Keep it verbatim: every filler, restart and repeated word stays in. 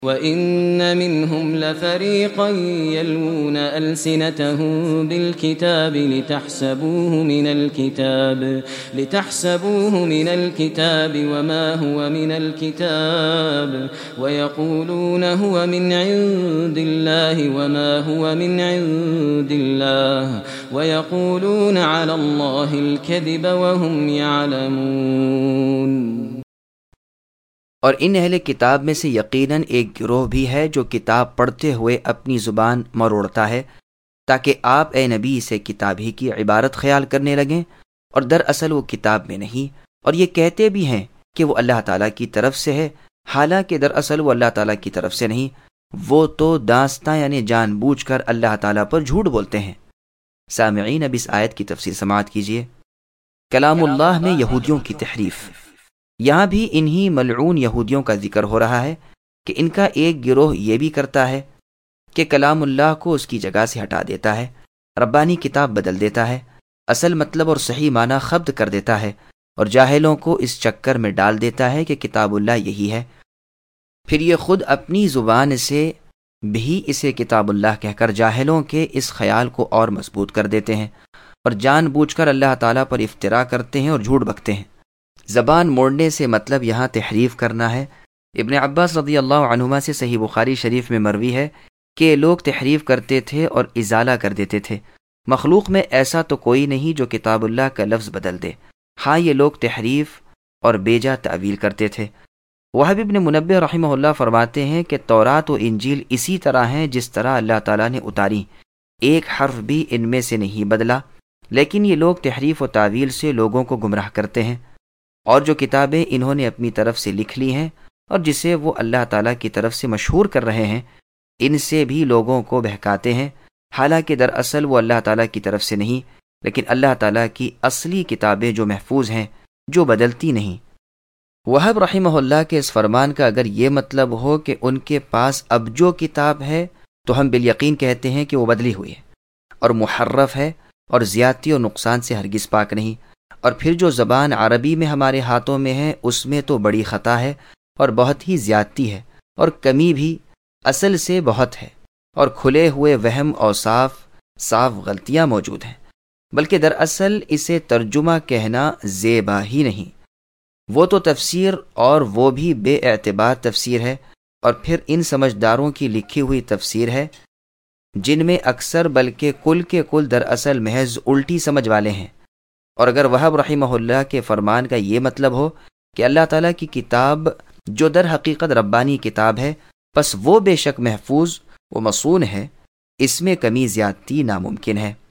وَإِنَّ مِنْهُمْ لَفَرِيقًا يَلْوُونَ أَلْسِنَتَهُم بِالْكِتَابِ لِتَحْسَبُوهُ مِنَ الْكِتَابِ لِتَحْسَبُوهُ مِنَ الْكِتَابِ وَمَا هُوَ مِنَ الْكِتَابِ وَيَقُولُونَ هُوَ مِنْ عِندِ اللَّهِ وَمَا هُوَ مِنْ عِندِ اللَّهِ وَيَقُولُونَ عَلَى اللَّهِ الْكَذِبَ وَهُمْ يَعْلَمُونَ۔ اور ان اہل کتاب میں سے یقیناً ایک گروہ بھی ہے جو کتاب پڑھتے ہوئے اپنی زبان مروڑتا ہے تاکہ آپ اے نبی سے کتاب ہی کی عبارت خیال کرنے لگیں، اور دراصل وہ کتاب میں نہیں، اور یہ کہتے بھی ہیں کہ وہ اللہ تعالیٰ کی طرف سے ہے، حالانکہ دراصل وہ اللہ تعالیٰ کی طرف سے نہیں، وہ تو داستاں یعنی جان بوجھ کر اللہ تعالیٰ پر جھوٹ بولتے ہیں۔ سامعین، اب اس آیت کی تفسیر سماعت کیجیے۔ کلام اللہ میں یہودیوں کی تحریف۔ یہاں بھی انہی ملعون یہودیوں کا ذکر ہو رہا ہے کہ ان کا ایک گروہ یہ بھی کرتا ہے کہ کلام اللہ کو اس کی جگہ سے ہٹا دیتا ہے، ربانی کتاب بدل دیتا ہے، اصل مطلب اور صحیح معنی خبط کر دیتا ہے، اور جاہلوں کو اس چکر میں ڈال دیتا ہے کہ کتاب اللہ یہی ہے۔ پھر یہ خود اپنی زبان سے بھی اسے کتاب اللہ کہہ کر جاہلوں کے اس خیال کو اور مضبوط کر دیتے ہیں، اور جان بوجھ کر اللہ تعالیٰ پر افتراء کرتے ہیں اور جھوٹ بکتے ہیں۔ زبان موڑنے سے مطلب یہاں تحریف کرنا ہے۔ ابن عباس رضی اللہ عنہما سے صحیح بخاری شریف میں مروی ہے کہ لوگ تحریف کرتے تھے اور ازالہ کر دیتے تھے۔ مخلوق میں ایسا تو کوئی نہیں جو کتاب اللہ کا لفظ بدل دے، ہاں یہ لوگ تحریف اور بیجا تعویل کرتے تھے۔ وہب ابن منبہ رحمہ اللہ فرماتے ہیں کہ تورات و انجیل اسی طرح ہیں جس طرح اللہ تعالیٰ نے اتاری، ایک حرف بھی ان میں سے نہیں بدلا، لیکن یہ لوگ تحریف و تعویل سے لوگوں کو گمراہ کرتے ہیں، اور جو کتابیں انہوں نے اپنی طرف سے لکھ لی ہیں اور جسے وہ اللہ تعالیٰ کی طرف سے مشہور کر رہے ہیں، ان سے بھی لوگوں کو بہکاتے ہیں، حالانکہ دراصل وہ اللہ تعالیٰ کی طرف سے نہیں، لیکن اللہ تعالیٰ کی اصلی کتابیں جو محفوظ ہیں، جو بدلتی نہیں۔ وہب رحمہ اللہ کے اس فرمان کا اگر یہ مطلب ہو کہ ان کے پاس اب جو کتاب ہے تو ہم بالیقین کہتے ہیں کہ وہ بدلی ہوئی ہے اور محرف ہے اور زیادتی اور نقصان سے ہرگز پاک نہیں، اور پھر جو زبان عربی میں ہمارے ہاتھوں میں ہے اس میں تو بڑی خطا ہے اور بہت ہی زیادتی ہے اور کمی بھی اصل سے بہت ہے، اور کھلے ہوئے وہم اور صاف صاف غلطیاں موجود ہیں، بلکہ دراصل اسے ترجمہ کہنا زیبا ہی نہیں، وہ تو تفسیر اور وہ بھی بے اعتبار تفسیر ہے، اور پھر ان سمجھداروں کی لکھی ہوئی تفسیر ہے جن میں اکثر بلکہ کل کے کل دراصل محض الٹی سمجھ والے ہیں۔ اور اگر وہب رحمہ اللہ کے فرمان کا یہ مطلب ہو کہ اللہ تعالیٰ کی کتاب جو در حقیقت ربانی کتاب ہے، پس وہ بے شک محفوظ و مصون ہے، اس میں کمی زیادتی ناممکن ہے۔